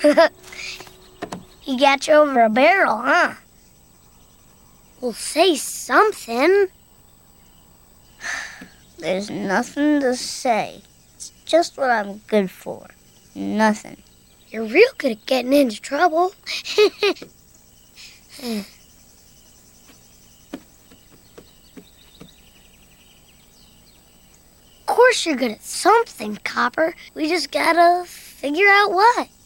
He got you over a barrel, huh? Well, say something. There's nothing to say. It's just what I'm good for. Nothing. You're real good at getting into trouble. Of course you're good at something, Copper. We just gotta figure out what.